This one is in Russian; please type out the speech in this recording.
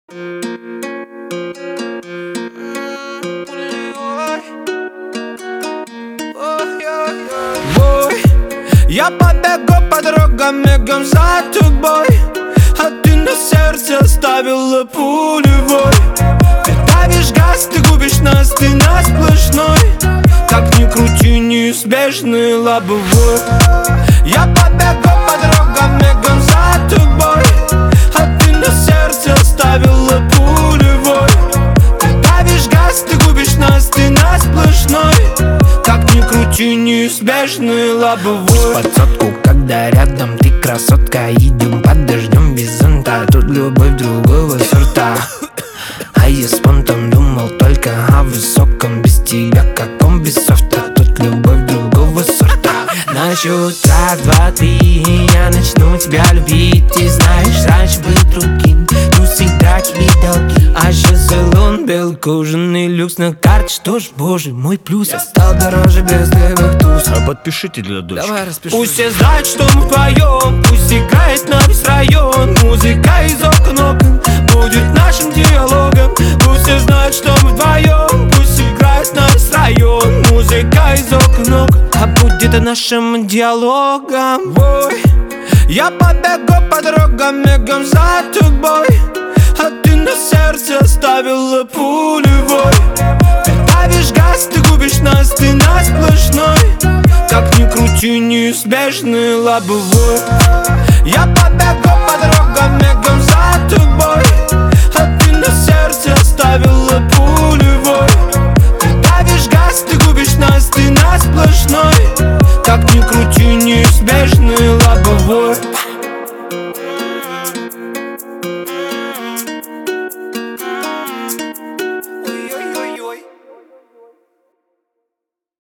Я побегу по дорогам, мигом за тобой, а ты на сердце оставила пулевой. Ты давишь газ, ты губишь нас, ты на сплошной. Как ни крути, неизбежный лобовой. Я побегу по дорогам, мигом за тобой, а ты на сердце оставила пулевой. Ты давишь газ, ты губишь нас, ты на сплошной. Как ни крути, неизбежный лобовой. Под сотку, когда рядом ты красотка, идем под дождем без зонта. Тут любовь другого сорта. А я спонтан думал только о высоком. Без тебя каком без софта. Тут любовь другого сорта. На счет раз, два, три я начну тебя любить. Ты знаешь, раньше был другим. Трусы, драки и долги. А сейчас салон, белый кожаный люкс на карте. Что ж, боже мой, плюс. Я стал дороже без левых туз. А подпишите для дочки. Давай распиши. Пусть все знают, что мы вдвоем. Пусть играет на весь район. Музыка из окон будет нашим диалогом. Пусть все знают, что мы вдвоем. Пусть играет на весь район. Музыка из окон а будет нашим диалогом. Ой, я побегу по дорогам, мигом за тобой, а ты на сердце оставила пулевой. Ты давишь газ, ты губишь нас, ты на сплошной. Как ни крути, неизбежный лобовой. Я побегу по дорогам, мигом